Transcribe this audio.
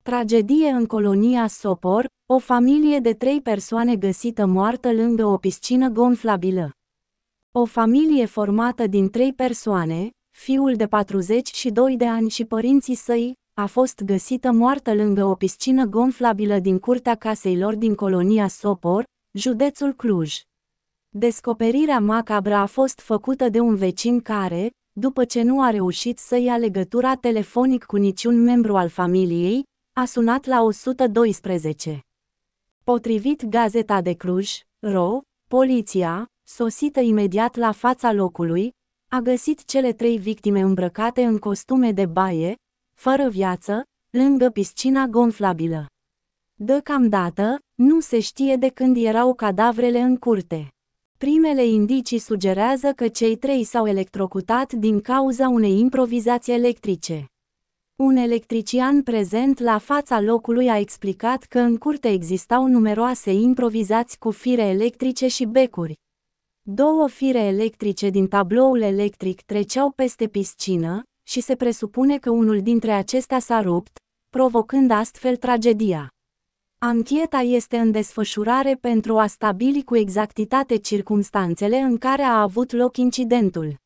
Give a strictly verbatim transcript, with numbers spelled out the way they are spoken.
Tragedie în colonia Sopor, o familie de trei persoane găsită moartă lângă o piscină gonflabilă. O familie formată din trei persoane, fiul de patruzeci și doi de ani și părinții săi, a fost găsită moartă lângă o piscină gonflabilă din curtea casei lor din colonia Sopor, județul Cluj. Descoperirea macabră a fost făcută de un vecin care, după ce nu a reușit să ia legătura telefonic cu niciun membru al familiei, a sunat la o sută doisprezece. Potrivit Gazeta de Cluj, ro, poliția, sosită imediat la fața locului, a găsit cele trei victime îmbrăcate în costume de baie, fără viață, lângă piscina gonflabilă. Deocamdată, nu se știe de când erau cadavrele în curte. Primele indicii sugerează că cei trei s-au electrocutat din cauza unei improvizații electrice. Un electrician prezent la fața locului a explicat că în curte existau numeroase improvizații cu fire electrice și becuri. Două fire electrice din tabloul electric treceau peste piscină și se presupune că unul dintre acestea s-a rupt, provocând astfel tragedia. Ancheta este în desfășurare pentru a stabili cu exactitate circumstanțele în care a avut loc incidentul.